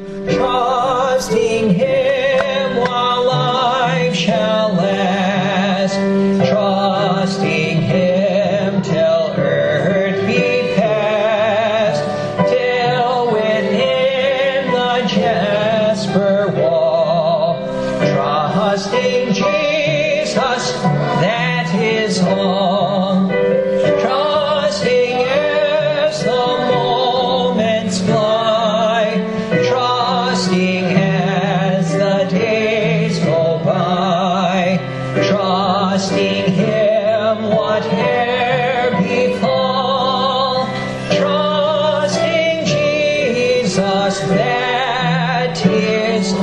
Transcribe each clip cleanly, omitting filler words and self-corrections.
trusting Him while life shall last, trusting Him till earth be past, till within the jasper wall, trusting Jesus, that is all. Trusting as the moments fly, trusting as the days go by, trusting Him whate'er befall, trusting Jesus, that is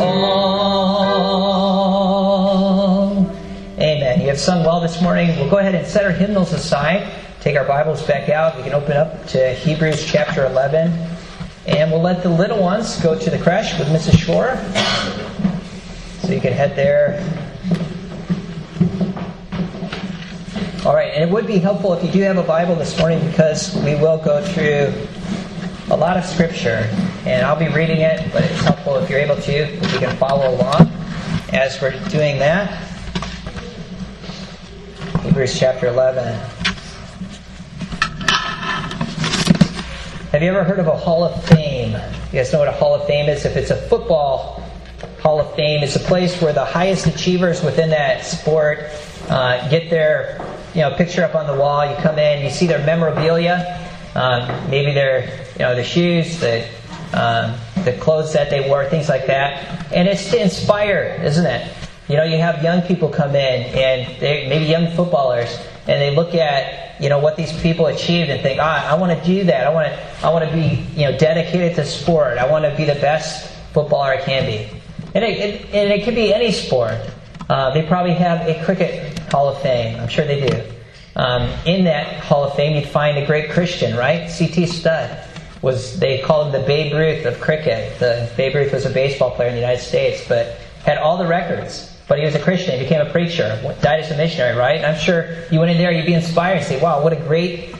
all. Amen. You have sung well this morning. We'll go ahead and set our hymnals aside. Take our Bibles back out. We can open up to Hebrews chapter 11. And we'll let the little ones go to the creche with Mrs. Shore. So you can head there. All right. And it would be helpful if you do have a Bible this morning, because we will go through a lot of Scripture. And I'll be reading it, but it's helpful if you're able to, if you can follow along as we're doing that. Hebrews chapter 11. Have you ever heard of a Hall of Fame? You guys know what a Hall of Fame is? If it's a football Hall of Fame, it's a place where the highest achievers within that sport get their picture up on the wall. You come in, you see their memorabilia, maybe their shoes, the clothes that they wore, things like that. And it's to inspire, isn't it? You have young people come in, and maybe young footballers, and they look at what these people achieved and think, I want to do that. I want to be dedicated to sport. I want to be the best footballer I can be. And it could be any sport. They probably have a cricket Hall of Fame. I'm sure they do. In that Hall of Fame, you'd find a great Christian, right? C.T. Studd they called him the Babe Ruth of cricket. Babe Ruth was a baseball player in the United States, but had all the records. But he was a Christian. He became a preacher. Died as a missionary, right? And I'm sure you went in there, you'd be inspired and say, wow, what a great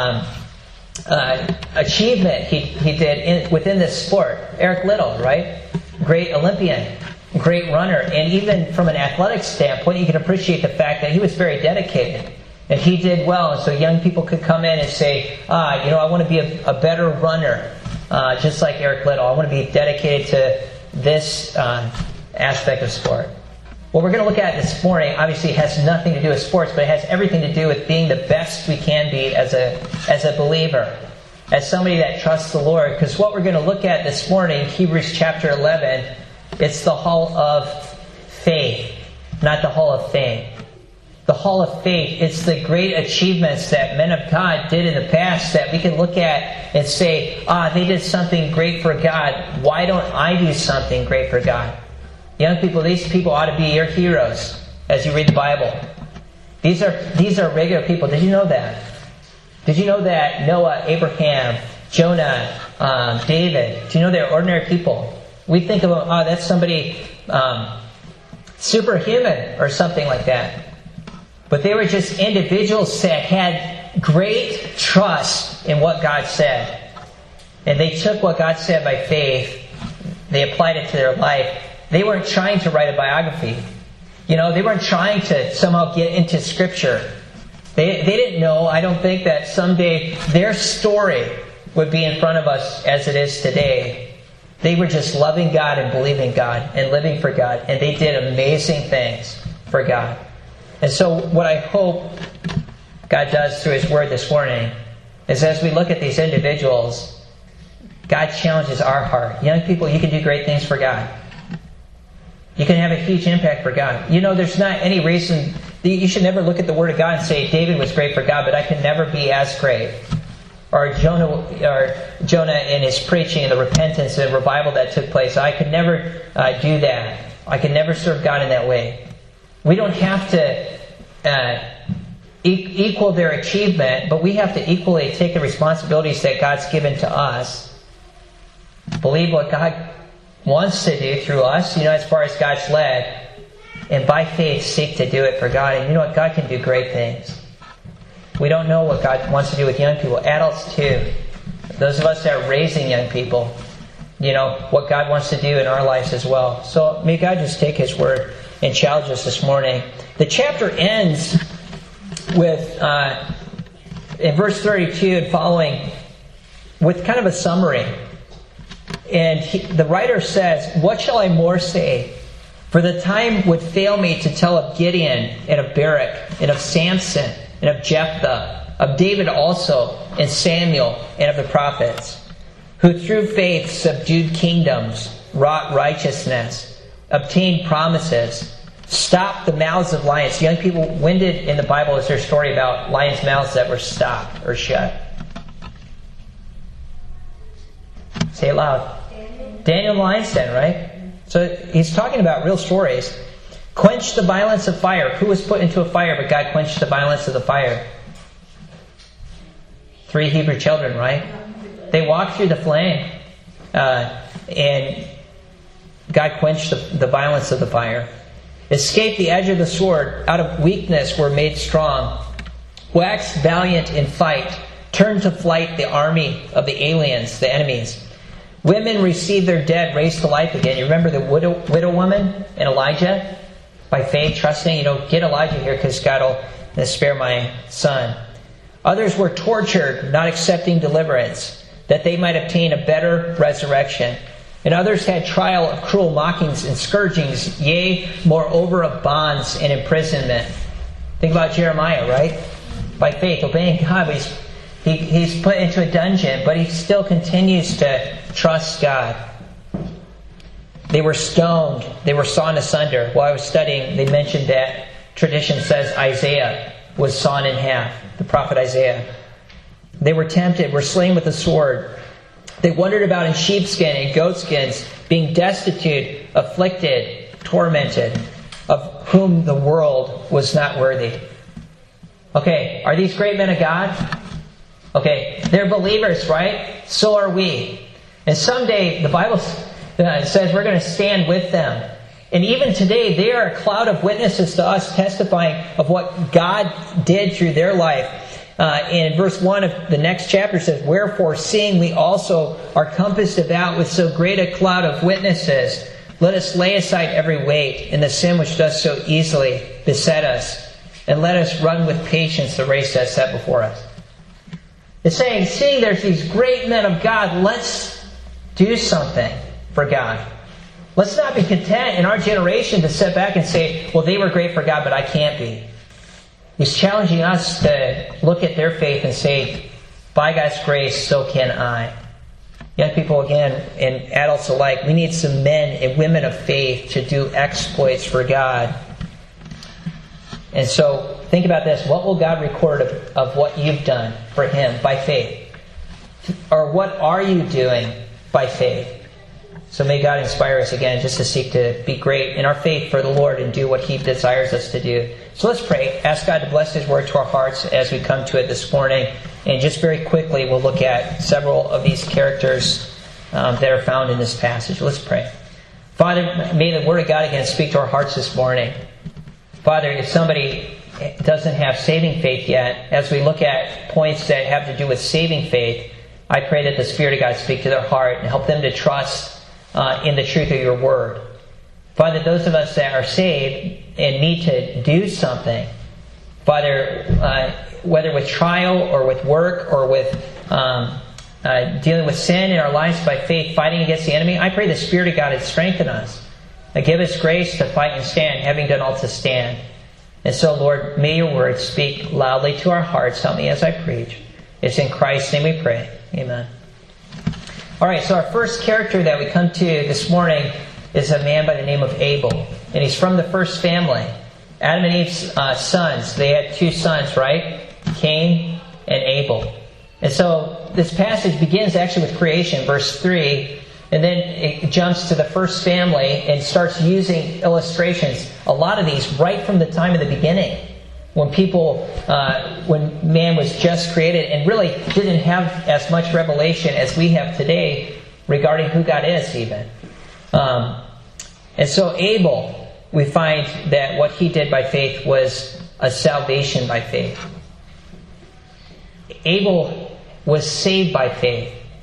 achievement he did within this sport. Eric Liddell, right? Great Olympian. Great runner. And even from an athletic standpoint, you can appreciate the fact that he was very dedicated. And he did well. And so young people could come in and say, I want to be a better runner. Just like Eric Liddell. I want to be dedicated to this aspect of sport. What we're going to look at this morning obviously has nothing to do with sports, but it has everything to do with being the best we can be as a believer, as somebody that trusts the Lord. Because what we're going to look at this morning, Hebrews chapter 11, it's the Hall of Faith, not the Hall of Fame. The Hall of Faith, it's the great achievements that men of God did in the past that we can look at and say, they did something great for God. Why don't I do something great for God? Young people, these people ought to be your heroes as you read the Bible. These are regular people. Did you know that? Did you know that Noah, Abraham, Jonah, David, do you know they're ordinary people? We think of them, that's somebody superhuman or something like that. But they were just individuals that had great trust in what God said. And they took what God said by faith. They applied it to their life. They weren't trying to write a biography. They weren't trying to somehow get into Scripture. They didn't know, I don't think, that someday their story would be in front of us as it is today. They were just loving God and believing God and living for God. And they did amazing things for God. And so what I hope God does through His Word this morning is, as we look at these individuals, God challenges our heart. Young people, you can do great things for God. You can have a huge impact for God. There's not any reason, you should never look at the Word of God and say, David was great for God, but I can never be as great. Or Jonah in his preaching and the repentance and revival that took place. I could never do that. I could never serve God in that way. We don't have to equal their achievement, but we have to equally take the responsibilities that God's given to us. Believe what God wants to do through us, as far as God's led. And by faith, seek to do it for God. And you know what? God can do great things. We don't know what God wants to do with young people. Adults too. Those of us that are raising young people. what God wants to do in our lives as well. So may God just take His word and challenge us this morning. The chapter ends with, in verse 32 and following, with kind of a summary. And the writer says, "What shall I more say? For the time would fail me to tell of Gideon and of Barak and of Samson and of Jephthah, of David also and Samuel and of the prophets, who through faith subdued kingdoms, wrought righteousness, obtained promises, stopped the mouths of lions." Young people, when did in the Bible is there a story about lions' mouths that were stopped or shut? Say it loud. Daniel and the lion's den, right? So he's talking about real stories. Quench the violence of fire. Who was put into a fire, but God quenched the violence of the fire? 3 Hebrew children, right? They walked through the flame, and God quenched the violence of the fire. Escaped the edge of the sword. Out of weakness were made strong. Waxed valiant in fight. Turned to flight the army of the aliens, the enemies. Women received their dead raised to life again. You remember the widow woman and Elijah? By faith, trusting, get Elijah here because God will spare my son. Others were tortured, not accepting deliverance, that they might obtain a better resurrection. And others had trial of cruel mockings and scourgings, yea, moreover of bonds and imprisonment. Think about Jeremiah, right? By faith, obeying God, but he's put into a dungeon, but he still continues to trust God. They were stoned. They were sawn asunder. While I was studying, they mentioned that tradition says Isaiah was sawn in half, the prophet Isaiah. They were tempted, were slain with the sword. They wandered about in sheepskin and goatskins, being destitute, afflicted, tormented, of whom the world was not worthy. Okay, are these great men of God? Okay, they're believers, right? So are we. And someday, the Bible says we're going to stand with them. And even today, they are a cloud of witnesses to us, testifying of what God did through their life. In verse 1 of the next chapter says, "Wherefore, seeing we also are compassed about with so great a cloud of witnesses, let us lay aside every weight and the sin which does so easily beset us, and let us run with patience the race that's set before us." It's saying, seeing there's these great men of God, let's do something for God. Let's not be content in our generation to sit back and say, well, they were great for God, but I can't be. He's challenging us to look at their faith and say, by God's grace, so can I. Young people, again, and adults alike, we need some men and women of faith to do exploits for God. And so, think about this. What will God record of what you've done for Him by faith? Or what are you doing by faith? So may God inspire us again just to seek to be great in our faith for the Lord and do what He desires us to do. So let's pray. Ask God to bless His Word to our hearts as we come to it this morning. And just very quickly, we'll look at several of these characters that are found in this passage. Let's pray. Father, may the Word of God again speak to our hearts this morning. Father, if somebody doesn't have saving faith yet, as we look at points that have to do with saving faith, I pray that the Spirit of God speak to their heart and help them to trust in the truth of your Word. Father, those of us that are saved and need to do something, Father, whether with trial or with work or with dealing with sin in our lives by faith, fighting against the enemy, I pray the Spirit of God would strengthen us. Give us grace to fight and stand, having done all to stand. And so, Lord, may your word speak loudly to our hearts. Help me as I preach. It's in Christ's name we pray. Amen. All right, so our first character that we come to this morning is a man by the name of Abel. And he's from the first family. Adam and Eve's sons. They had 2 sons, right? Cain and Abel. And so this passage begins actually with creation, verse 3. And then it jumps to the first family and starts using illustrations. A lot of these right from the time of the beginning. When when man was just created and really didn't have as much revelation as we have today regarding who God is even. And so Abel, we find that what he did by faith was a salvation by faith. Abel was saved by faith.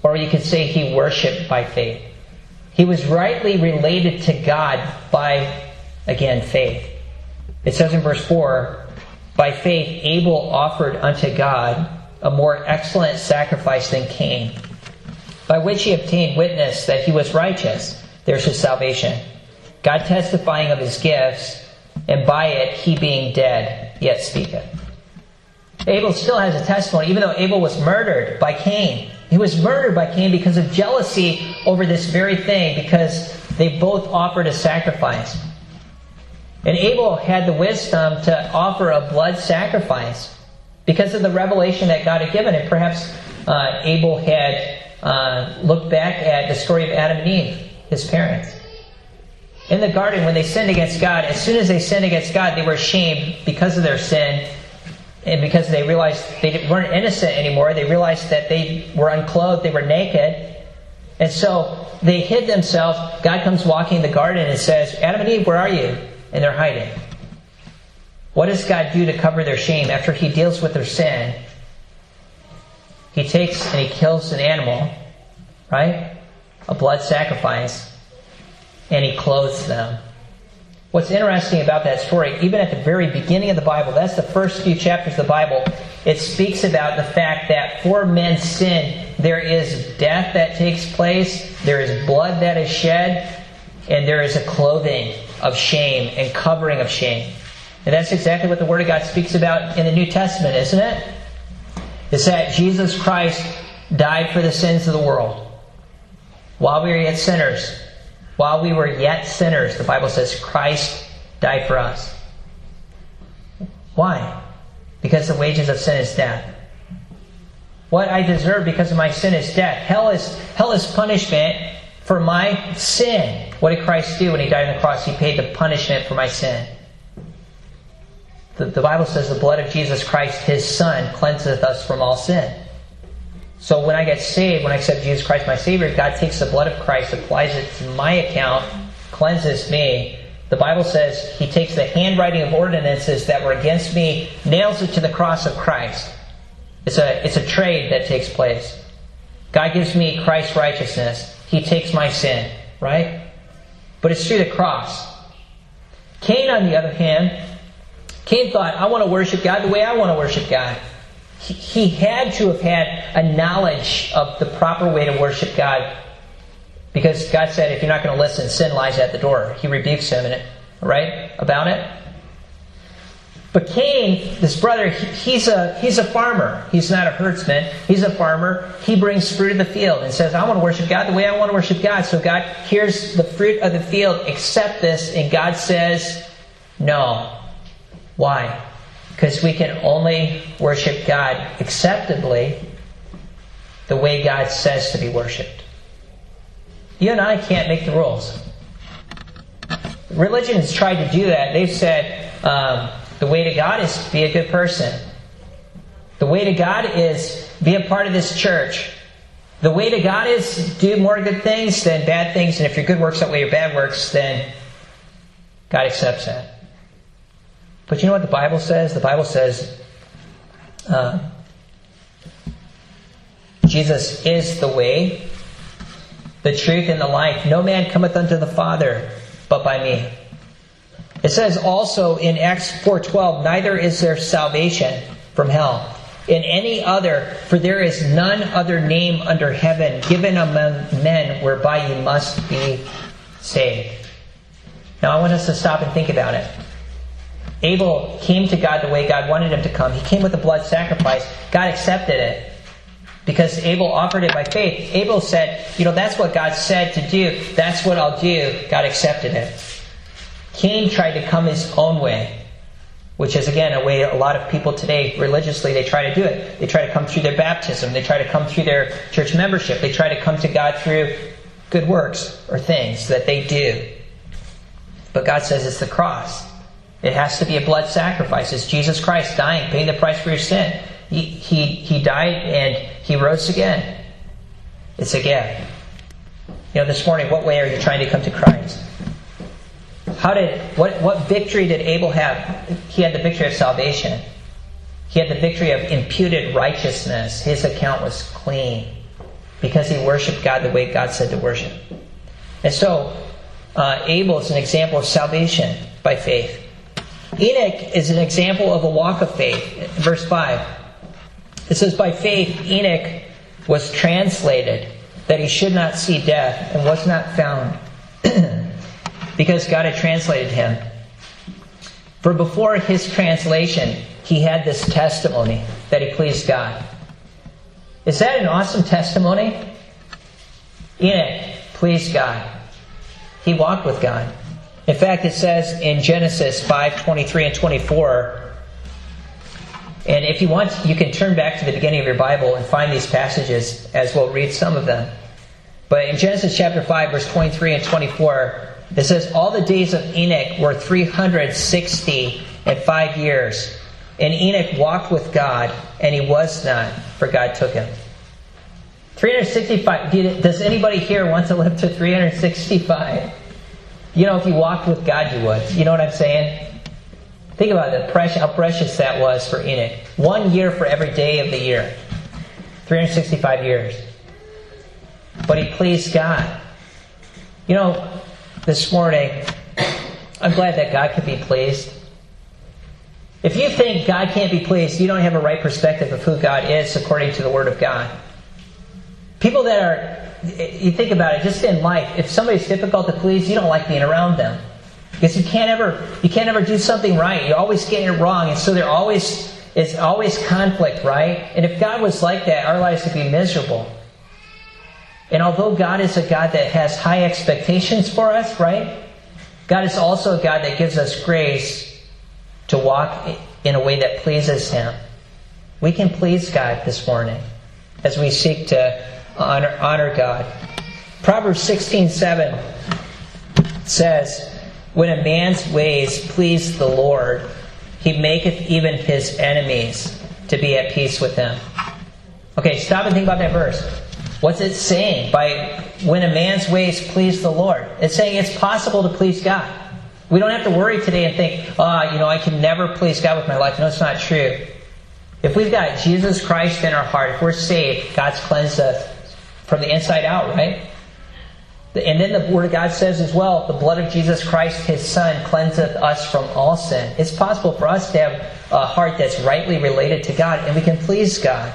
or you could say he worshiped by faith. He was rightly related to God by, again, faith. It says in verse 4, by faith Abel offered unto God a more excellent sacrifice than Cain, by which he obtained witness that he was righteous. There's his salvation. God testifying of his gifts, and by it he being dead yet speaketh. Abel still has a testimony, even though Abel was murdered by Cain. He was murdered by Cain because of jealousy over this very thing, because they both offered a sacrifice. And Abel had the wisdom to offer a blood sacrifice because of the revelation that God had given him. Perhaps Abel had looked back at the story of Adam and Eve, his parents. In the garden, when they sinned against God, as soon as they sinned against God, they were ashamed because of their sin, and because they realized they weren't innocent anymore. They realized that they were unclothed, they were naked, and so they hid themselves. God comes walking in the garden and says, Adam and Eve, where are you? And they're hiding. What does God do to cover their shame after he deals with their sin? He takes and he kills an animal, right? A blood sacrifice. And he clothes them. What's interesting about that story, even at the very beginning of the Bible, that's the first few chapters of the Bible, it speaks about the fact that for men's sin, there is death that takes place, there is blood that is shed, and there is a clothing of shame and covering of shame. And that's exactly what the Word of God speaks about in the New Testament, isn't it? It's that Jesus Christ died for the sins of the world. While we were yet sinners, the Bible says Christ died for us. Why? Because the wages of sin is death. What I deserve because of my sin is death. Hell is punishment for my sin. What did Christ do when he died on the cross? He paid the punishment for my sin. The Bible says the blood of Jesus Christ, his Son, cleanseth us from all sin. So when I get saved, when I accept Jesus Christ my Savior, God takes the blood of Christ, applies it to my account, cleanses me. The Bible says he takes the handwriting of ordinances that were against me, nails it to the cross of Christ. It's a trade that takes place. God gives me Christ's righteousness. He takes my sin, right? But it's through the cross. Cain, on the other hand, Cain thought, I want to worship God the way I want to worship God. He had to have had a knowledge of the proper way to worship God, because God said, if you're not going to listen, sin lies at the door. He rebukes him, right, about it. But Cain, this brother, he's a farmer. He's not a herdsman. He's a farmer. He brings fruit of the field and says, I want to worship God the way I want to worship God. So God, here's the fruit of the field. Accept this. And God says, no. Why? Because we can only worship God acceptably the way God says to be worshipped. You and I can't make the rules. Religion has tried to do that. They've said the way to God is be a good person. The way to God is be a part of this church. The way to God is do more good things than bad things. And if your good works outweigh your bad works, then God accepts that. But you know what the Bible says? The Bible says Jesus is the way, the truth, and the life. No man cometh unto the Father but by me. It says also in Acts 4:12, neither is there salvation from hell in any other, for there is none other name under heaven given among men whereby you must be saved. Now I want us to stop and think about it. Abel came to God the way God wanted him to come. He came with a blood sacrifice. God accepted it because Abel offered it by faith. Abel said, that's what God said to do. That's what I'll do. God accepted it. Cain tried to come his own way, which is, again, a way a lot of people today, religiously, they try to do it. They try to come through their baptism. They try to come through their church membership. They try to come to God through good works or things that they do. But God says it's the cross. It has to be a blood sacrifice. It's Jesus Christ dying, paying the price for your sin. He died and He rose again. It's a gift. This morning, what way are you trying to come to Christ? What victory did Abel have? He had the victory of salvation. He had the victory of imputed righteousness. His account was clean. because he worshiped God the way God said to worship. And so, Abel is an example of salvation by faith. Enoch is an example of a walk of faith. Verse 5. It says, by faith Enoch was translated that he should not see death and was not found because God had translated him. For before his translation, he had this testimony that he pleased God. Is that an awesome testimony? Enoch pleased God. He walked with God. In fact, it says in Genesis 5:23 and 24, and if you want, you can turn back to the beginning of your Bible and find these passages as we'll read some of them. But in Genesis chapter 5, verse 23 and 24, it says, all the days of Enoch were 365 years. And Enoch walked with God, and he was not, for God took him. 365. Does anybody here want to live to 365? You know, if you walked with God, you would. You know what I'm saying? Think about it, how precious that was for Enoch. 1 year for every day of the year. 365 years. But he pleased God. You know, this morning, I'm glad that God could be pleased. If you think God can't be pleased, you don't have a right perspective of who God is according to the Word of God. People that are, you think about it, just in life, if somebody's difficult to please, you don't like being around them. Because you can't ever do something right. You're always getting it wrong. And so it's always conflict, right? And if God was like that, our lives would be miserable. And although God is a God that has high expectations for us, right? God is also a God that gives us grace to walk in a way that pleases Him. We can please God this morning as we seek to honor God. Proverbs 16:7 says, when a man's ways please the Lord, He maketh even his enemies to be at peace with him. Okay, stop and think about that verse. What's it saying by when a man's ways please the Lord? It's saying it's possible to please God. We don't have to worry today and think, I can never please God with my life. No, it's not true. If we've got Jesus Christ in our heart, if we're saved, God's cleansed us from the inside out, right? And then the Word of God says as well, the blood of Jesus Christ, His Son, cleanseth us from all sin. It's possible for us to have a heart that's rightly related to God, and we can please God.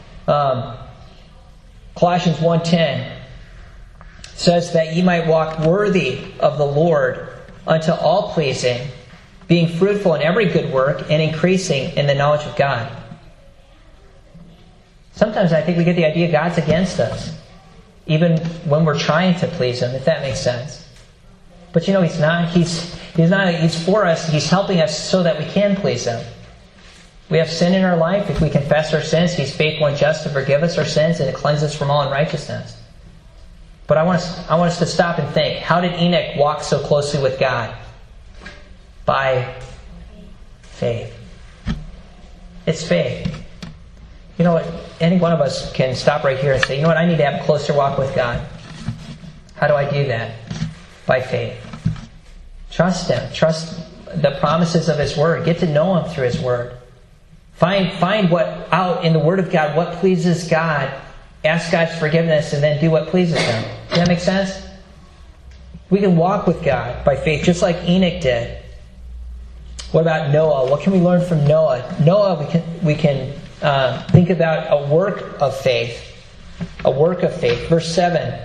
Colossians 1:10 says that ye might walk worthy of the Lord unto all pleasing, being fruitful in every good work and increasing in the knowledge of God. Sometimes I think we get the idea God's against us, even when we're trying to please Him, if that makes sense. But you know, He's not. He's for us. He's helping us so that we can please Him. We have sin in our life. If we confess our sins, He's faithful and just to forgive us our sins and to cleanse us from all unrighteousness. But I want us to stop and think, how did Enoch walk so closely with God? By faith. It's faith. You know what? Any one of us can stop right here and say, you know what? I need to have a closer walk with God. How do I do that? By faith. Trust Him. Trust the promises of His Word. Get to know Him through His Word. Find what out in the Word of God, what pleases God. Ask God's forgiveness and then do what pleases Him. Does that make sense? We can walk with God by faith just like Enoch did. What about Noah? What can we learn from Noah? Noah, we can think about a work of faith. A work of faith. Verse 7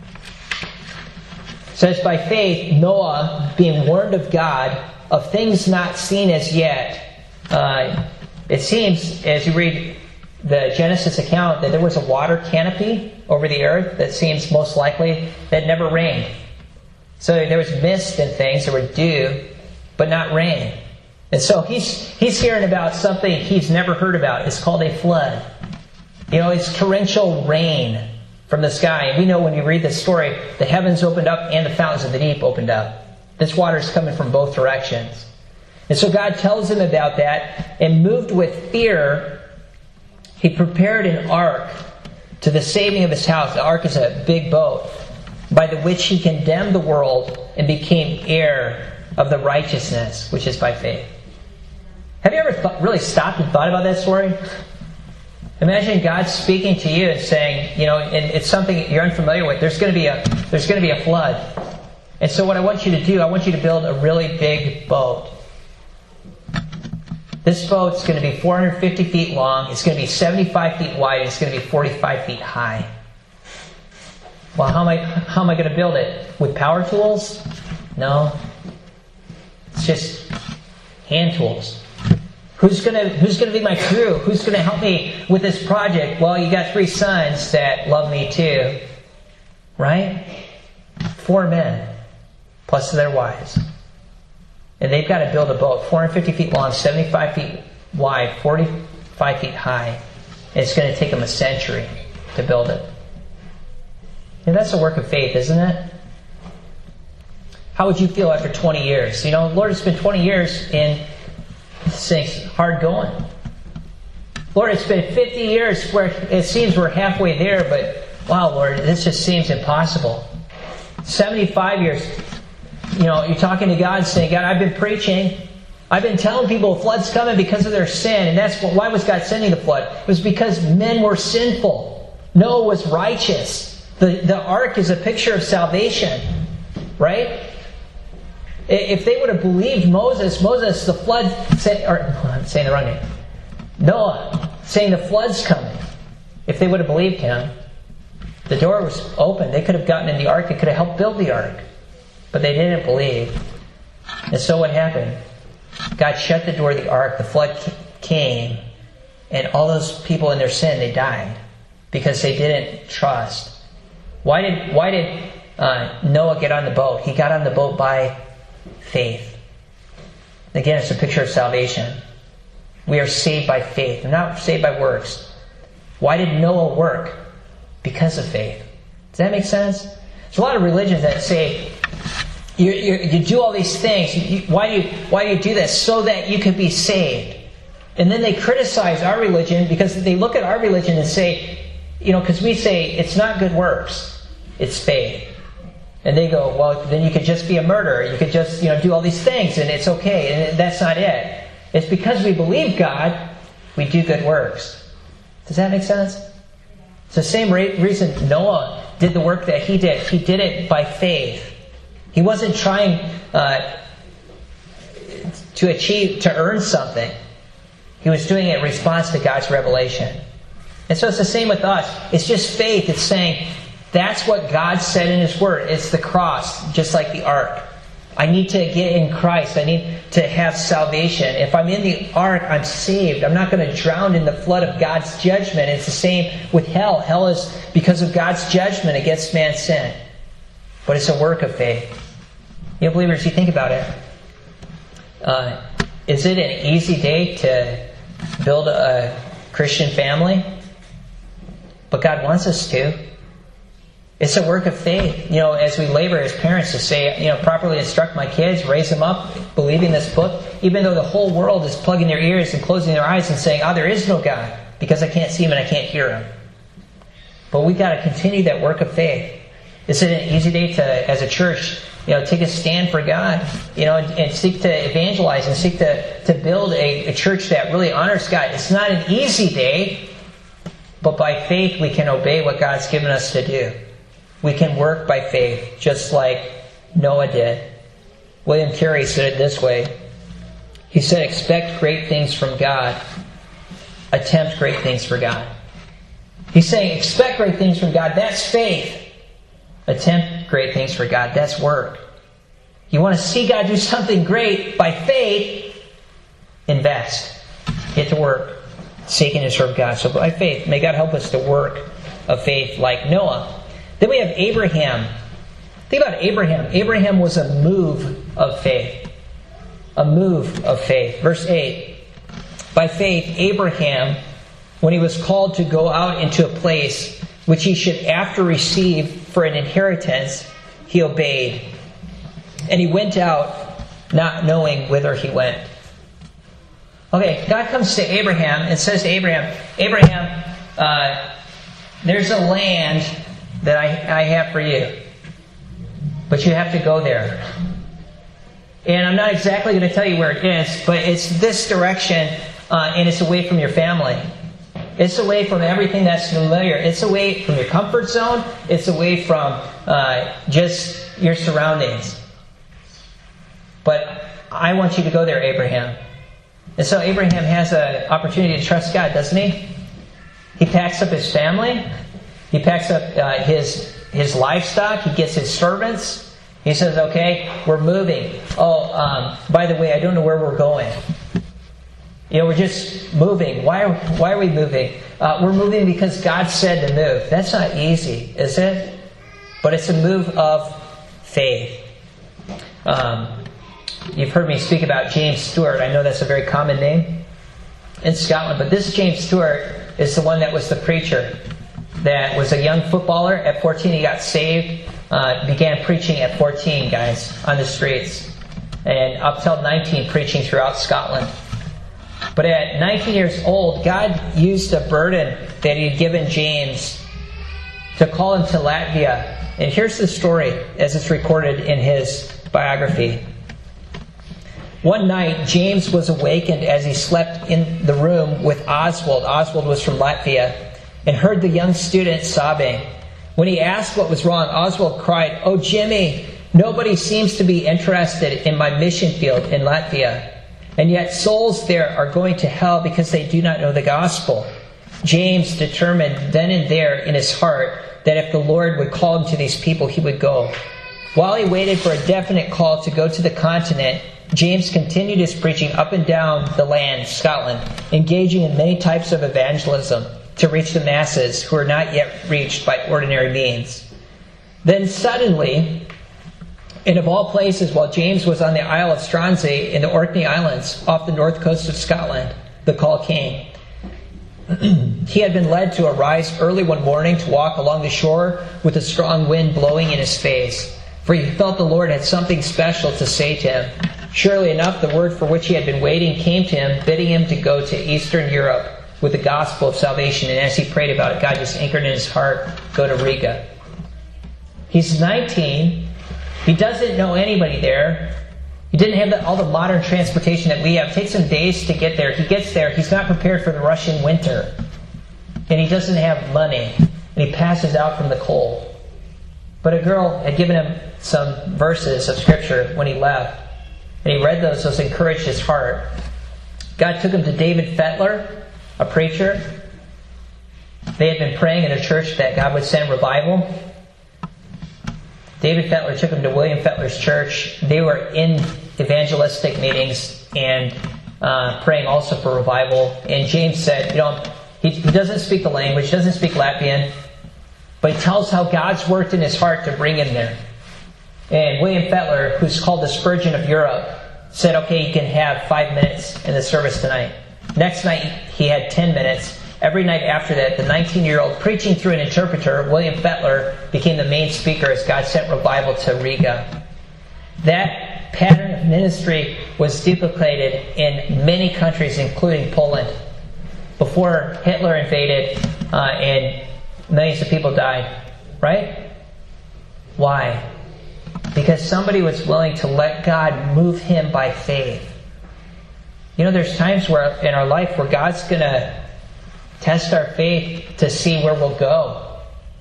says, by faith, Noah, being warned of God, of things not seen as yet. It seems, as you read the Genesis account, that there was a water canopy over the earth that seems most likely that never rained. So there was mist and things, there were dew, but not rain. And so he's hearing about something he's never heard about. It's called a flood. You know, it's torrential rain from the sky. And we know when you read this story, the heavens opened up and the fountains of the deep opened up. This water is coming from both directions. And so God tells him about that, and moved with fear, he prepared an ark to the saving of his house. The ark is a big boat, by the which he condemned the world and became heir of the righteousness, which is by faith. Have you ever really stopped and thought about that story? Imagine God speaking to you and saying, and it's something you're unfamiliar with. There's going to be a flood. And so what I want you to do, I want you to build a really big boat. This boat's going to be 450 feet long. It's going to be 75 feet wide. And it's going to be 45 feet high. Well, how am I going to build it? With power tools? No. It's just hand tools. Who's going to be my crew? Who's going to help me with this project? Well, you got 3 sons that love me too. Right? 4 men. Plus their wives. And they've got to build a boat 450 feet long, 75 feet wide, 45 feet high. And it's going to take them a century to build it. And that's a work of faith, isn't it? How would you feel after 20 years? Lord, it's been 20 years and this thing's hard going. Lord, it's been 50 years where it seems we're halfway there, but wow, Lord, this just seems impossible. 75 years. You're talking to God saying, God, I've been preaching. I've been telling people a flood's coming because of their sin. And why was God sending the flood? It was because men were sinful. Noah was righteous. The ark is a picture of salvation. Right? If they would have believed Moses, the flood, I'm saying the wrong name. Noah, saying the flood's coming. If they would have believed him, the door was open. They could have gotten in the ark. They could have helped build the ark. But they didn't believe. And so what happened? God shut the door of the ark. The flood came. And all those people in their sin, they died. Because they didn't trust. Why did Noah get on the boat? He got on the boat by faith. Again, it's a picture of salvation. We are saved by faith. We're not saved by works. Why did Noah work? Because of faith. Does that make sense? There's a lot of religions that say, you do all these things. Why do you do this? So that you could be saved. And then they criticize our religion because they look at our religion and say, because we say it's not good works, it's faith. And they go, well, then you could just be a murderer. You could just do all these things and it's okay. And that's not it. It's because we believe God, we do good works. Does that make sense? It's the same reason Noah did the work that he did. He did it by faith. He wasn't trying to earn something. He was doing it in response to God's revelation. And so it's the same with us. It's just faith. It's saying, that's what God said in His Word. It's the cross, just like the ark. I need to get in Christ. I need to have salvation. If I'm in the ark, I'm saved. I'm not going to drown in the flood of God's judgment. It's the same with hell. Hell is because of God's judgment against man's sin. But it's a work of faith. Believers, you think about it. Is it an easy day to build a Christian family? But God wants us to. It's a work of faith. As we labor as parents to say, properly instruct my kids, raise them up, believing this book, even though the whole world is plugging their ears and closing their eyes and saying, there is no God, because I can't see Him and I can't hear Him. But we've got to continue that work of faith. Is it an easy day to, as a church, take a stand for God, and seek to evangelize and seek to build a church that really honors God? It's not an easy day, but by faith we can obey what God's given us to do. We can work by faith, just like Noah did. William Carey said it this way. He said, expect great things from God. Attempt great things for God. He's saying, expect great things from God. That's faith. Attempt great things for God. That's work. You want to see God do something great by faith? Invest. Get to work. Seeking to serve God. So by faith, may God help us to work of faith like Noah. Then we have Abraham. Think about Abraham. Abraham was a move of faith. A move of faith. Verse 8. By faith, Abraham, when he was called to go out into a place which he should after receive for an inheritance, he obeyed. And he went out, not knowing whither he went. Okay, God comes to Abraham and says to Abraham, there's a land that I have for you. But you have to go there. And I'm not exactly going to tell you where it is, but it's this direction, and it's away from your family. It's away from everything that's familiar. It's away from your comfort zone. It's away from just your surroundings. But I want you to go there, Abraham. And so Abraham has an opportunity to trust God, doesn't he? He packs up his family. He packs up his livestock. He gets his servants. He says, okay, we're moving. Oh, by the way, I don't know where we're going. We're just moving. Why are we moving? We're moving because God said to move. That's not easy, is it? But it's a move of faith. You've heard me speak about James Stewart. I know that's a very common name in Scotland. But this James Stewart is the one that was the preacher that was a young footballer. At 14, he got saved. Began preaching at 14, guys, on the streets. And up till 19, preaching throughout Scotland. But at 19 years old, God used a burden that He had given James to call him to Latvia. And here's the story as it's recorded in his biography. One night, James was awakened as he slept in the room with Oswald. Oswald was from Latvia, and heard the young student sobbing. When he asked what was wrong, Oswald cried, "Oh, Jimmy, nobody seems to be interested in my mission field in Latvia. And yet souls there are going to hell because they do not know the gospel." James determined then and there in his heart that if the Lord would call him to these people, he would go. While he waited for a definite call to go to the continent, James continued his preaching up and down the land, Scotland, engaging in many types of evangelism to reach the masses who are not yet reached by ordinary means. Then suddenly, and of all places, while James was on the Isle of Stronsay in the Orkney Islands off the north coast of Scotland, the call came. He had been led to arise early one morning to walk along the shore with a strong wind blowing in his face, for he felt the Lord had something special to say to him. Surely enough, the word for which he had been waiting came to him, bidding him to go to Eastern Europe with the gospel of salvation. And as he prayed about it, God just anchored in his heart, go to Riga. He's 19. He doesn't know anybody there. He didn't have all the modern transportation that we have. It takes him days to get there. He gets there. He's not prepared for the Russian winter. And he doesn't have money. And he passes out from the cold. But a girl had given him some verses of Scripture when he left. And he read those encouraged his heart. God took him to David Fettler, a preacher. They had been praying in a church that God would send revival. David Fettler took him to William Fettler's church. They were in evangelistic meetings and praying also for revival. And James said, he doesn't speak the language, doesn't speak Latvian, but he tells how God's worked in his heart to bring him there. And William Fettler, who's called the Spurgeon of Europe, said, okay, you can have 5 minutes in the service tonight. Next night, he had 10 minutes. Every night after that, the 19-year-old, preaching through an interpreter, William Fettler, became the main speaker as God sent revival to Riga. That pattern of ministry was duplicated in many countries, including Poland. Before Hitler invaded and millions of people died. Right? Why? Because somebody was willing to let God move him by faith. There's times where in our life where God's going to test our faith to see where we'll go.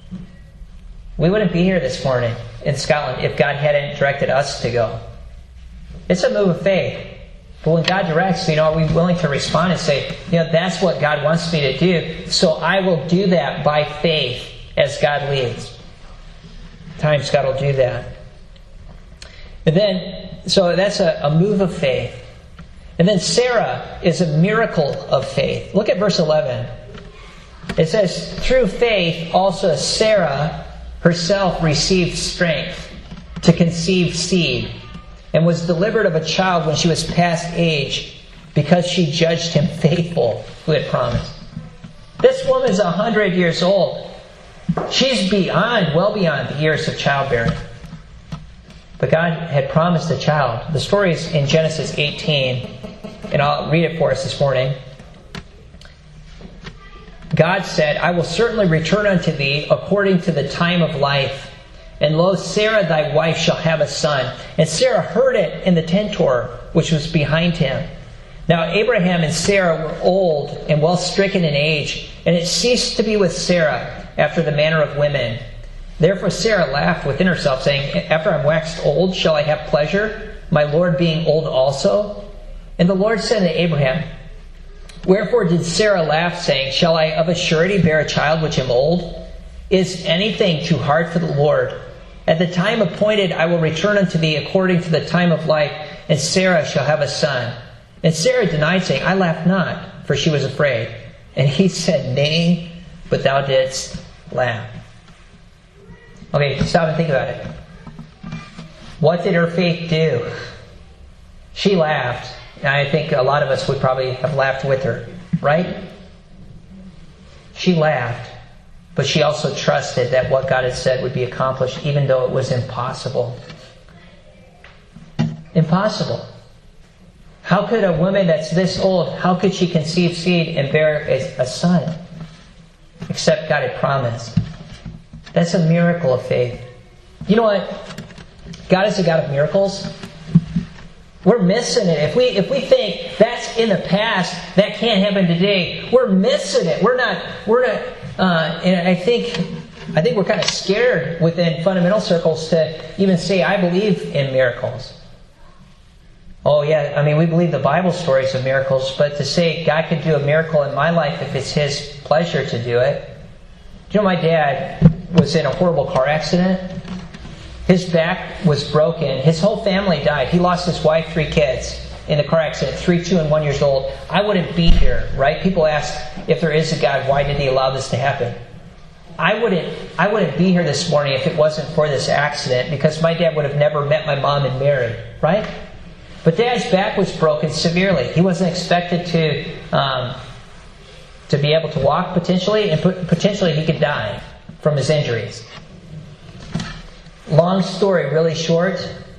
We wouldn't be here this morning in Scotland if God hadn't directed us to go. It's a move of faith. But when God directs, are we willing to respond and say, that's what God wants me to do, so I will do that by faith as God leads. At times God will do that. And then, so that's a move of faith. And then Sarah is a miracle of faith. Look at verse 11. It says, through faith also Sarah herself received strength to conceive seed, and was delivered of a child when she was past age, because she judged him faithful who had promised. This woman's 100 years old. She's well beyond the years of childbearing. But God had promised a child. The story is in Genesis 18, and I'll read it for us this morning. God said, I will certainly return unto thee according to the time of life. And lo, Sarah thy wife shall have a son. And Sarah heard it in the tent door, which was behind him. Now Abraham and Sarah were old and well stricken in age, And it ceased to be with Sarah after the manner of women. Therefore Sarah laughed within herself, saying, After I'm waxed old, shall I have pleasure, my Lord being old also? And the Lord said to Abraham, Wherefore did Sarah laugh, saying, Shall I of a surety bear a child which am old? Is anything too hard for the Lord? At the time appointed I will return unto thee according to the time of life, and Sarah shall have a son. And Sarah denied, saying, I laughed not, for she was afraid. And he said, Nay, but thou didst laugh. Okay, stop and think about it. What did her faith do? She laughed. And I think a lot of us would probably have laughed with her, right? She laughed, but she also trusted that what God had said would be accomplished, even though it was impossible. Impossible. How could a woman that's this old, how could she conceive seed and bear a son? Except God had promised. That's a miracle of faith. You know what? God is a God of miracles. We're missing it. If we think that's in the past, that can't happen today, we're missing it. We're not. And I think we're kind of scared within fundamental circles to even say, I believe in miracles. Oh yeah, I mean, we believe the Bible stories of miracles, but to say God could do a miracle in my life if it's His pleasure to do it. Do you know my dad was in a horrible car accident? His back was broken. His whole family died. He lost his wife, 3 kids in the car accident, 3, 2, and 1 years old. I wouldn't be here, right? People ask, if there is a God, why did He allow this to happen? I wouldn't be here this morning if it wasn't for this accident, because my dad would have never met my mom and married, right? But Dad's back was broken severely. He wasn't expected to be able to walk potentially, and potentially he could die from his injuries. Long story, really short.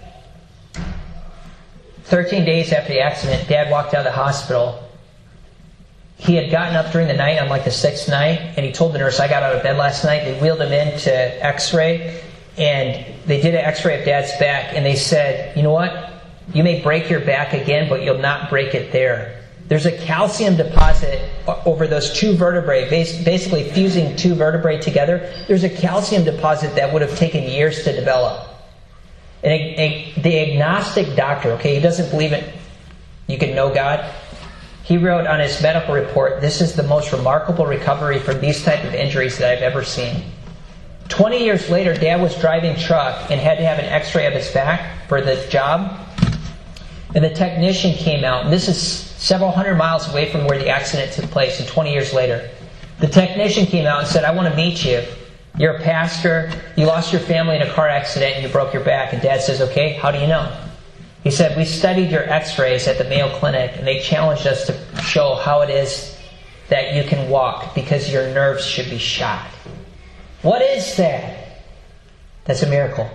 13 days after the accident, Dad walked out of the hospital. He had gotten up during the night on like the 6th night, and he told the nurse, I got out of bed last night. They wheeled him in to x-ray, and they did an x-ray of Dad's back, and they said, you know what? You may break your back again, but you'll not break it there. There's a calcium deposit over those 2 vertebrae, basically fusing 2 vertebrae together. There's a calcium deposit that would have taken years to develop. And the agnostic doctor, okay, he doesn't believe it. You can know God. He wrote on his medical report, this is the most remarkable recovery from these type of injuries that I've ever seen. 20 years later, Dad was driving truck and had to have an x-ray of his back for the job. And the technician came out, and this is several hundred miles away from where the accident took place, and 20 years later. The technician came out and said, I want to meet you. You're a pastor, you lost your family in a car accident, and you broke your back. And Dad says, okay, how do you know? He said, we studied your x-rays at the Mayo Clinic, and they challenged us to show how it is that you can walk, because your nerves should be shot. What is that? That's a miracle.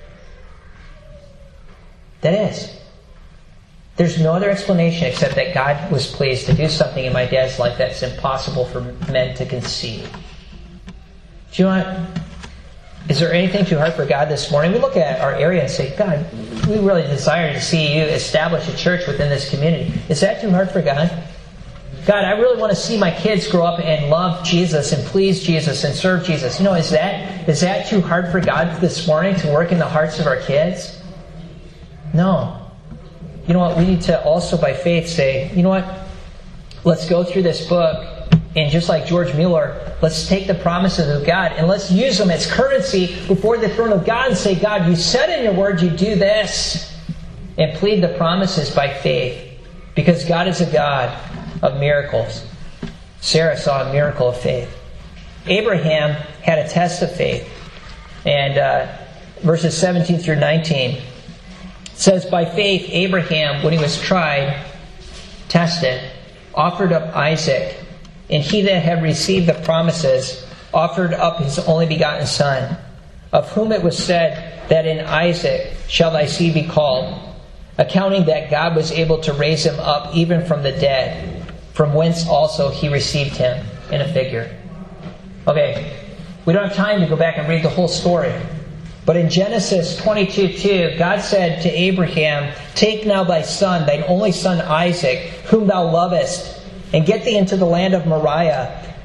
That is. There's no other explanation except that God was pleased to do something in my dad's life that's impossible for men to conceive. Do you know what? Is there anything too hard for God this morning? We look at our area and say, God, we really desire to see you establish a church within this community. Is that too hard for God? God, I really want to see my kids grow up and love Jesus and please Jesus and serve Jesus. You know, is that too hard for God this morning to work in the hearts of our kids? No. You know what? We need to also by faith say, you know what? Let's go through this book, and just like George Mueller, let's take the promises of God and let's use them as currency before the throne of God and say, God, you said in your word you do this, and plead the promises by faith, because God is a God of miracles. Sarah saw a miracle of faith. Abraham had a test of faith. And verses 17 through 19 says, by faith Abraham, when he was tried, tested, offered up Isaac, and he that had received the promises offered up his only begotten son, of whom it was said that in Isaac shall thy seed be called, accounting that God was able to raise him up even from the dead, from whence also he received him, in a figure. Okay, we don't have time to go back and read the whole story. But in Genesis 22:2, God said to Abraham, take now thy son, thine only son Isaac, whom thou lovest, and get thee into the land of Moriah,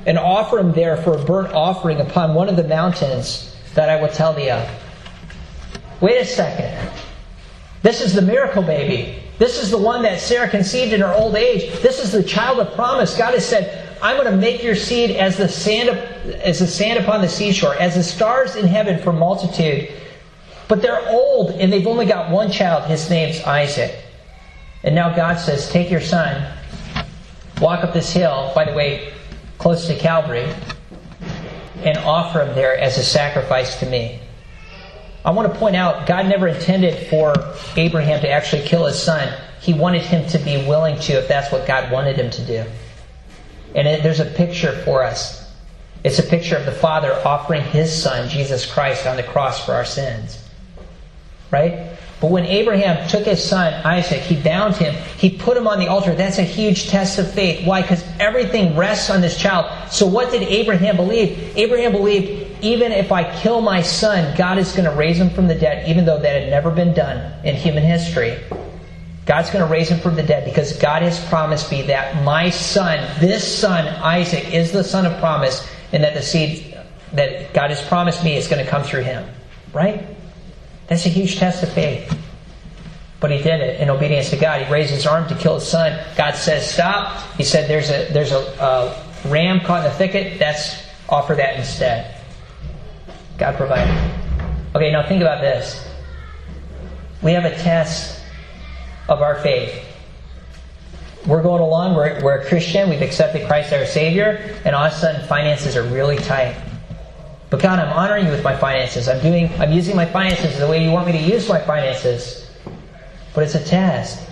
and offer him there for a burnt offering upon one of the mountains that I will tell thee of. Wait a second. This is the miracle baby. This is the one that Sarah conceived in her old age. This is the child of promise. God has said, I'm going to make your seed as the sand upon the seashore, as the stars in heaven for multitude. But they're old, and they've only got one child. His name's Isaac. And now God says, take your son, walk up this hill, by the way, close to Calvary, and offer him there as a sacrifice to me. I want to point out, God never intended for Abraham to actually kill his son. He wanted him to be willing to, if that's what God wanted him to do. And there's a picture for us. It's a picture of the Father offering his Son, Jesus Christ, on the cross for our sins. Right? But when Abraham took his son, Isaac, he bound him, he put him on the altar. That's a huge test of faith. Why? Because everything rests on this child. So what did Abraham believe? Abraham believed, even if I kill my son, God is going to raise him from the dead, even though that had never been done in human history. God's going to raise him from the dead because God has promised me that my son, this son, Isaac, is the son of promise, and that the seed that God has promised me is going to come through him. Right? That's a huge test of faith. But he did it in obedience to God. He raised his arm to kill his son. God says, stop. He said, there's a ram caught in the thicket. Offer that instead. God provided. Okay, now think about this. We have a test of our faith. We're going along. We're a Christian. We've accepted Christ our Savior. And all of a sudden, finances are really tight. But God, I'm honoring you with my finances. I'm using my finances the way you want me to use my finances. But it's a test.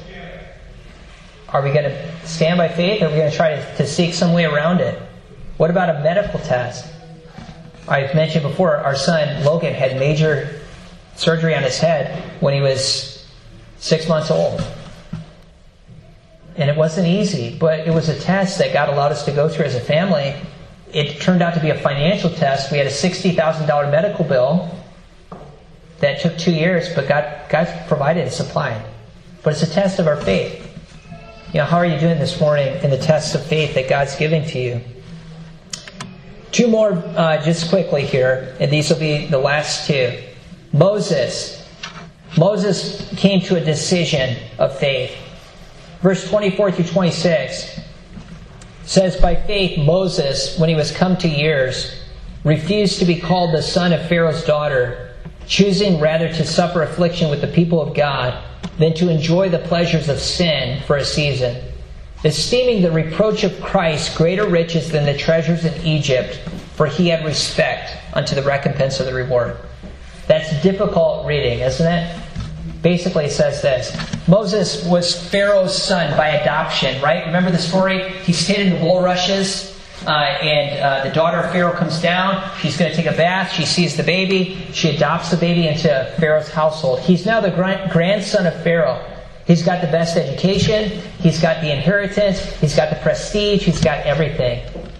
Are we going to stand by faith, or are we going to try to seek some way around it? What about a medical test? I've mentioned before, our son Logan had major surgery on his head when he was 6 months old. And it wasn't easy, but it was a test that God allowed us to go through as a family. It turned out to be a financial test. We had a $60,000 medical bill that took 2 years, but God provided and supplied. But it's a test of our faith. How are you doing this morning in the test of faith that God's giving to you? 2 more just quickly here, and these will be the last 2. Moses. Moses came to a decision of faith. Verse 24 through 26 says, by faith Moses, when he was come to years, refused to be called the son of Pharaoh's daughter, choosing rather to suffer affliction with the people of God than to enjoy the pleasures of sin for a season, esteeming the reproach of Christ greater riches than the treasures in Egypt, for he had respect unto the recompense of the reward. That's difficult reading, isn't it? Basically, it says this. Moses was Pharaoh's son by adoption, right? Remember the story? He stayed in the bulrushes, and the daughter of Pharaoh comes down. She's going to take a bath. She sees the baby. She adopts the baby into Pharaoh's household. He's now the grandson of Pharaoh. He's got the best education. He's got the inheritance. He's got the prestige. He's got everything.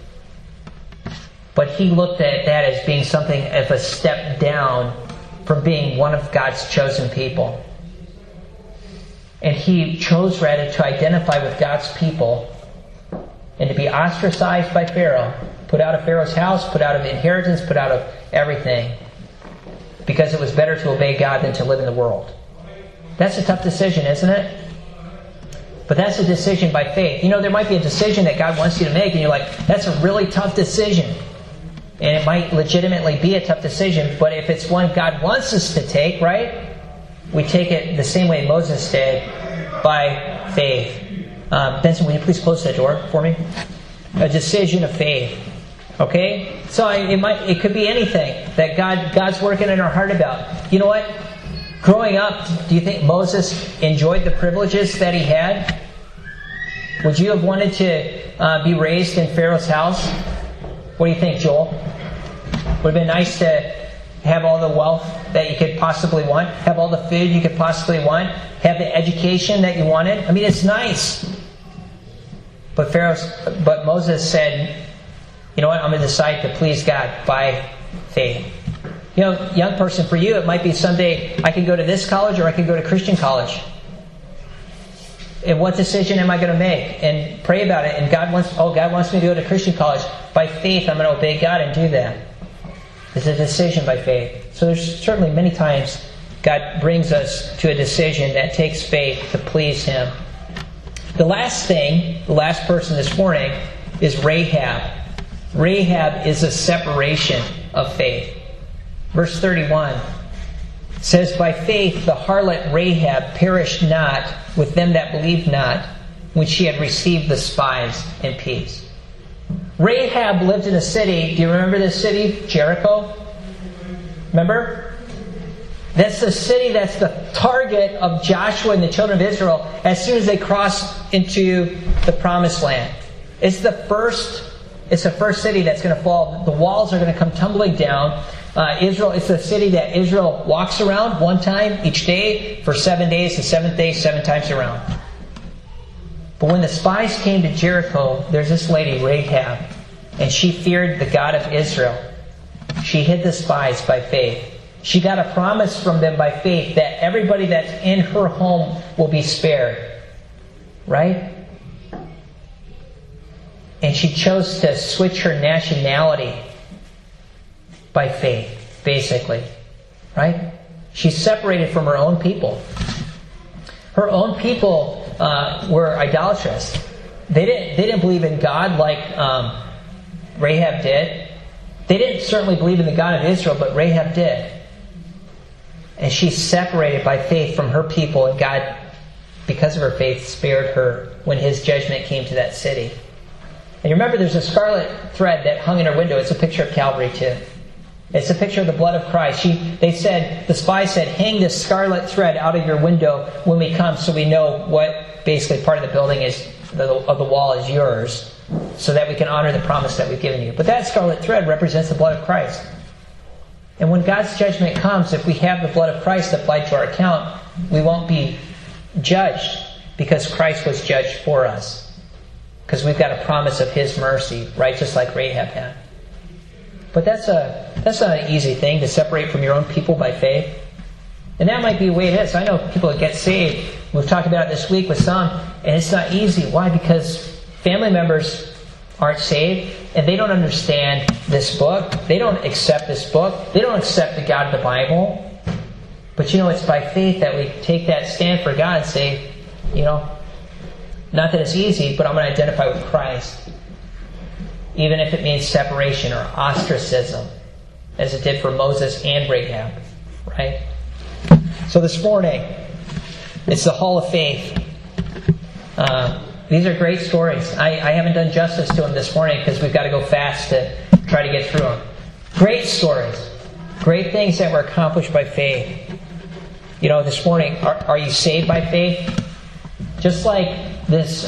But he looked at that as being something of a step down from being one of God's chosen people. And he chose rather to identify with God's people and to be ostracized by Pharaoh, put out of Pharaoh's house, put out of inheritance, put out of everything, because it was better to obey God than to live in the world. That's a tough decision, isn't it? But that's a decision by faith. There might be a decision that God wants you to make, and you're like, that's a really tough decision. And it might legitimately be a tough decision, but if it's one God wants us to take, right? We take it the same way Moses did, by faith. Benson, will you please close that door for me? A decision of faith. Okay? So it could be anything that God's working in our heart about. You know what? Growing up, do you think Moses enjoyed the privileges that he had? Would you have wanted to be raised in Pharaoh's house? What do you think, Joel? Would have been nice to have all the wealth that you could possibly want, have all the food you could possibly want, have the education that you wanted. I mean, it's nice. But Moses said, you know what, I'm going to decide to please God by faith. Young person, for you, it might be someday I could go to this college or I could go to Christian college. And what decision am I going to make? And pray about it. And God wants me to go to Christian college. By faith, I'm going to obey God and do that. It's a decision by faith. So there's certainly many times God brings us to a decision that takes faith to please Him. The last person this morning is Rahab. Rahab is a separation of faith. Verse 31 says, by faith the harlot Rahab perished not with them that believed not, when she had received the spies in peace. Rahab lived in a city. Do you remember this city? Jericho? Remember? That's the city that's the target of Joshua and the children of Israel as soon as they cross into the promised land. It's the first city that's going to fall. The walls are going to come tumbling down. It's the city that Israel walks around one time each day for 7 days. The seventh day, 7 times around. But when the spies came to Jericho, there's this lady, Rahab, and she feared the God of Israel. She hid the spies by faith. She got a promise from them by faith that everybody that's in her home will be spared. Right? And she chose to switch her nationality by faith, basically. Right? She's separated from her own people. Her own people were idolatrous. They didn't believe in God like Rahab did. They didn't certainly believe in the God of Israel, but Rahab did. And she's separated by faith from her people, and God, because of her faith, spared her when His judgment came to that city. And you remember there's a scarlet thread that hung in her window. It's a picture of Calvary too. It's a picture of the blood of Christ. The spy said, hang this scarlet thread out of your window when we come so we know what basically part of the building of the wall is yours, so that we can honor the promise that we've given you. But that scarlet thread represents the blood of Christ. And when God's judgment comes, if we have the blood of Christ applied to our account, we won't be judged because Christ was judged for us. Because we've got a promise of His mercy, right? Just like Rahab had. But that's not an easy thing, to separate from your own people by faith. And that might be the way it is. I know people that get saved. We've talked about it this week with some, and it's not easy. Why? Because family members aren't saved, and they don't understand this book. They don't accept this book. They don't accept the God of the Bible. But it's by faith that we take that stand for God and say, not that it's easy, but I'm going to identify with Christ. Even if it means separation or ostracism, as it did for Moses and Rahab. Right? So this morning, it's the Hall of Faith. These are great stories. I haven't done justice to them this morning because we've got to go fast to try to get through them. Great stories. Great things that were accomplished by faith. This morning, are you saved by faith? Just like this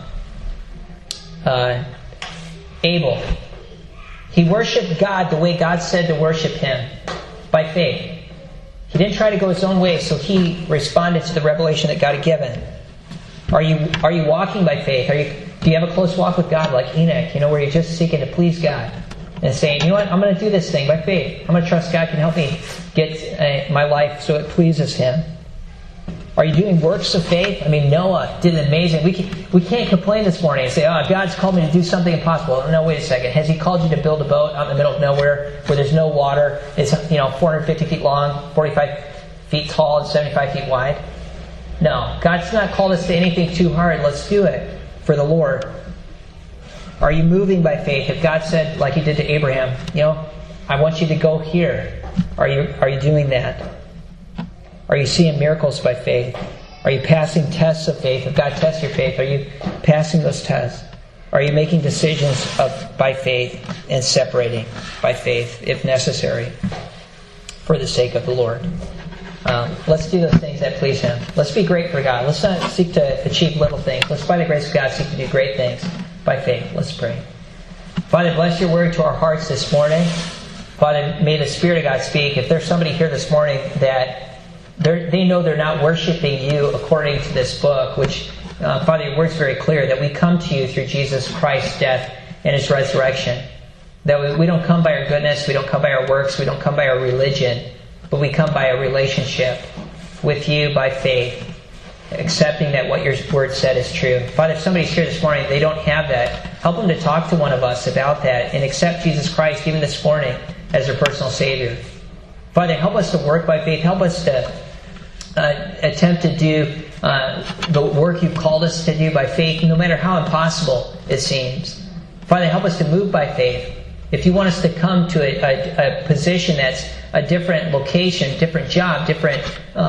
Abel. He worshiped God the way God said to worship Him, by faith. He didn't try to go his own way, so he responded to the revelation that God had given. Are you walking by faith? Do you have a close walk with God like Enoch, where you're just seeking to please God and saying, I'm going to do this thing by faith. I'm going to trust God can help me get my life so it pleases Him. Are you doing works of faith? Noah did amazing. We can't complain this morning and say, God's called me to do something impossible. No, wait a second. Has He called you to build a boat out in the middle of nowhere where there's no water? It's 450 feet long, 45 feet tall, and 75 feet wide? No. God's not called us to anything too hard. Let's do it for the Lord. Are you moving by faith? If God said, like He did to Abraham, I want you to go here. Are you doing that? Are you seeing miracles by faith? Are you passing tests of faith? If God tests your faith, are you passing those tests? Are you making decisions by faith and separating by faith if necessary for the sake of the Lord? Let's do those things that please Him. Let's be great for God. Let's not seek to achieve little things. Let's, by the grace of God, seek to do great things by faith. Let's pray. Father, bless your word to our hearts this morning. Father, may the Spirit of God speak. If there's somebody here this morning that they know they're not worshiping you according to this book, which, Father, your word's very clear, that we come to you through Jesus Christ's death and His resurrection. That we don't come by our goodness, we don't come by our works, we don't come by our religion, but we come by a relationship with you by faith. accepting that what your word said is true. Father, if somebody's here this morning, they don't have that, help them to talk to one of us about that and accept Jesus Christ even this morning as their personal Savior. Father, help us to work by faith. Help us to attempt to do the work you've called us to do by faith, no matter how impossible it seems. Father, help us to move by faith. If you want us to come to a position that's a different location, different job, different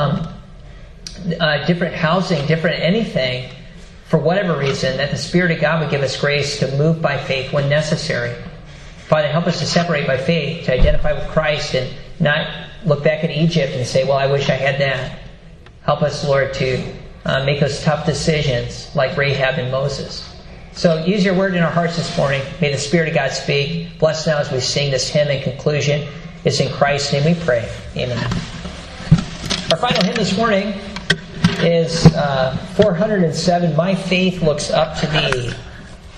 housing, different anything, for whatever reason, that the Spirit of God would give us grace to move by faith when necessary. Father, help us to separate by faith, to identify with Christ and not look back at Egypt and say, well, I wish I had that. Help us, Lord, to make those tough decisions like Rahab and Moses. So use your word in our hearts this morning. May the Spirit of God speak. Bless now as we sing this hymn in conclusion. It's in Christ's name we pray. Amen. Our final hymn this morning is 407, My Faith Looks Up to Thee.